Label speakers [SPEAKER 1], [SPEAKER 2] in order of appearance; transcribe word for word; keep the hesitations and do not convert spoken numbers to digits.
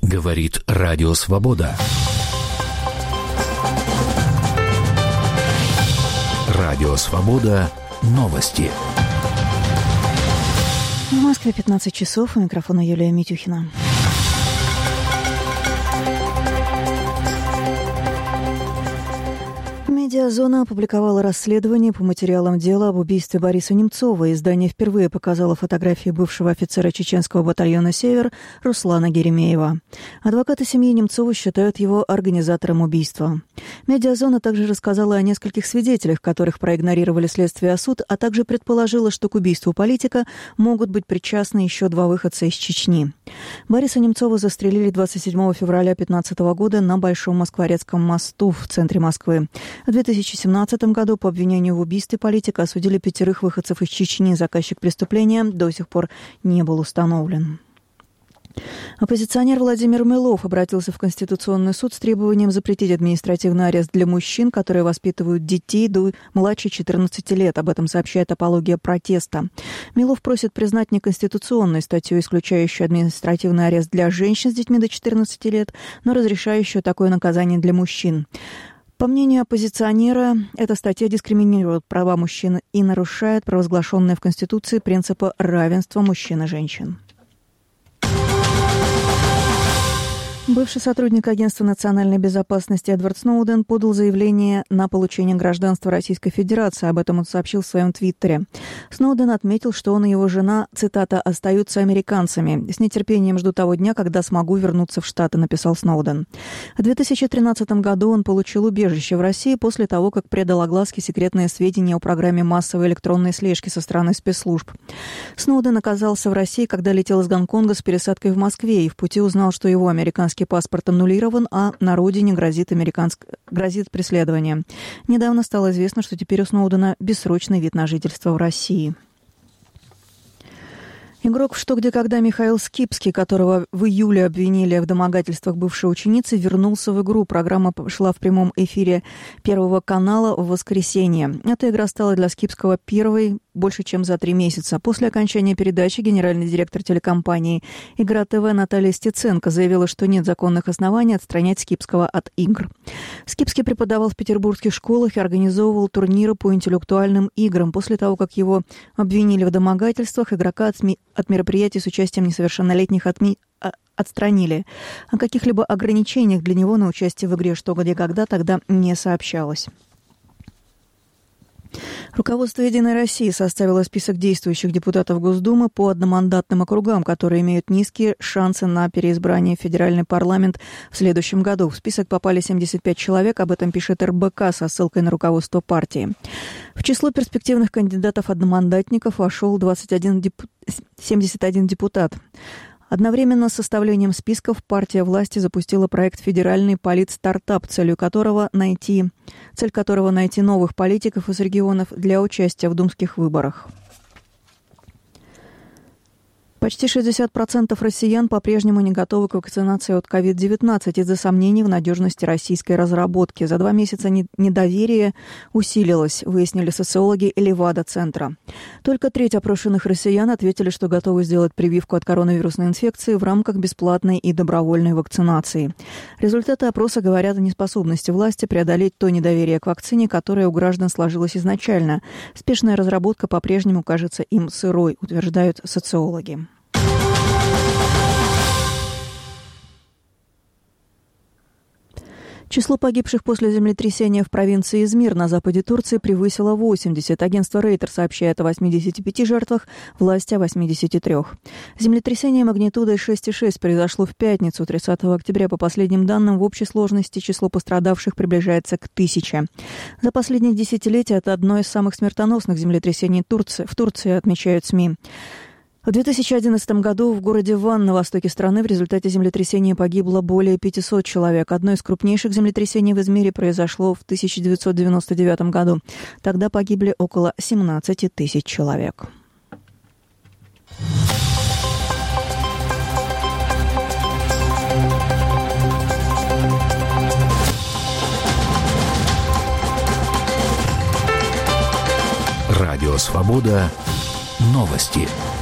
[SPEAKER 1] Говорит Радио Свобода. Радио Свобода. Новости.
[SPEAKER 2] В Москве пятнадцать часов. У микрофона Юлия Митюхина. Медиазона опубликовала расследование по материалам дела об убийстве Бориса Немцова. Издание впервые показало фотографии бывшего офицера чеченского батальона «Север» Руслана Геремеева. Адвокаты семьи Немцова считают его организатором убийства. Медиазона также рассказала о нескольких свидетелях, которых проигнорировали следствие и суд, а также предположила, что к убийству политика могут быть причастны еще два выходца из Чечни. Бориса Немцова застрелили двадцать седьмого февраля две тысячи пятнадцатого года на Большом Москворецком мосту в центре Москвы. В две тысячи семнадцатом году по обвинению в убийстве политика осудили пятерых выходцев из Чечни. Заказчик преступления до сих пор не был установлен. Оппозиционер Владимир Милов обратился в Конституционный суд с требованием запретить административный арест для мужчин, которые воспитывают детей до младше четырнадцати лет. Об этом сообщает «Апология протеста». Милов просит признать неконституционной статью, исключающую административный арест для женщин с детьми до четырнадцати лет, но разрешающую такое наказание для мужчин. По мнению оппозиционера, эта статья дискриминирует права мужчин и нарушает провозглашенные в Конституции принципы равенства мужчин и женщин. Бывший сотрудник Агентства национальной безопасности Эдвард Сноуден подал заявление на получение гражданства Российской Федерации. Об этом он сообщил в своем твиттере. Сноуден отметил, что он и его жена, цитата, «остаются американцами. С нетерпением жду того дня, когда смогу вернуться в Штаты», написал Сноуден. В две тысячи тринадцатом году он получил убежище в России после того, как предал огласке секретные сведения о программе массовой электронной слежки со стороны спецслужб. Сноуден оказался в России, когда летел из Гонконга с пересадкой в Москве и в пути узнал, что его американский паспорт аннулирован, а на родине грозит, американск... грозит преследование. Недавно стало известно, что теперь у Сноудена бессрочный вид на жительство в России. Игрок в «Что, где, когда» Михаил Скипский, которого в июле обвинили в домогательствах бывшей ученицы, вернулся в игру. Программа шла в прямом эфире Первого канала в воскресенье. Эта игра стала для Скипского первой больше, чем за три месяца. После окончания передачи генеральный директор телекомпании «Игра ТВ» Наталья Стеценко заявила, что нет законных оснований отстранять Скипского от игр. Скипский преподавал в петербургских школах и организовывал турниры по интеллектуальным играм. После того, как его обвинили в домогательствах, игрока от, СМИ, от мероприятий с участием несовершеннолетних отми, а, отстранили. О каких-либо ограничениях для него на участие в игре «Что, где, когда» тогда не сообщалось. Руководство «Единой России» составило список действующих депутатов Госдумы по одномандатным округам, которые имеют низкие шансы на переизбрание в федеральный парламент в следующем году. В список попали семьдесят пять человек, об этом пишет эр бэ ка со ссылкой на руководство партии. В число перспективных кандидатов-одномандатников вошел двадцать один деп... семьдесят один депутат. Одновременно с составлением списков партия власти запустила проект «Федеральный политстартап», целью которого найти, цель которого найти новых политиков из регионов для участия в думских выборах. Почти шестьдесят процентов россиян по-прежнему не готовы к вакцинации от ковид девятнадцать из-за сомнений в надежности российской разработки. За два месяца недоверие усилилось, выяснили социологи Левада-центра. Только треть опрошенных россиян ответили, что готовы сделать прививку от коронавирусной инфекции в рамках бесплатной и добровольной вакцинации. Результаты опроса говорят о неспособности власти преодолеть то недоверие к вакцине, которое у граждан сложилось изначально. Спешная разработка по-прежнему кажется им сырой, утверждают социологи. Число погибших после землетрясения в провинции Измир на западе Турции превысило восемьдесят. Агентство Рейтер сообщает о восьмидесяти пяти жертвах, власти о восьмидесяти трёх. Землетрясение магнитудой шесть и шесть произошло в пятницу, тридцатого октября. По последним данным, в общей сложности число пострадавших приближается к тысяче. За последние десятилетия это одно из самых смертоносных землетрясений Турции, в Турции, отмечают СМИ. В две тысячи одиннадцатом году в городе Ван на востоке страны в результате землетрясения погибло более пятисот человек. Одно из крупнейших землетрясений в Измире произошло в тысяча девятьсот девяносто девятом году. Тогда погибли около семнадцати тысяч человек.
[SPEAKER 1] Радио «Свобода». Новости.